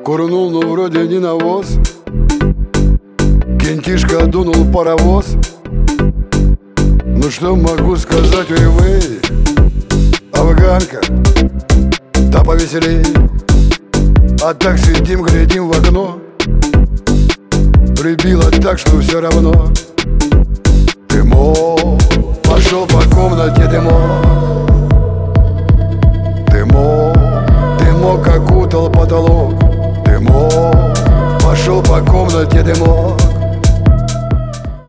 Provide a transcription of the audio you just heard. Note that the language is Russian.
Курнул, но вроде не навоз. Кентишка дунул паровоз. Ну что могу сказать, вы, афганка, да повеселей. А так сидим, глядим в окно. Прибило так, что все равно. Дымок пошел по комнате, дымок. Дымок окутал потолок. Дымок пошел по комнате, дымок.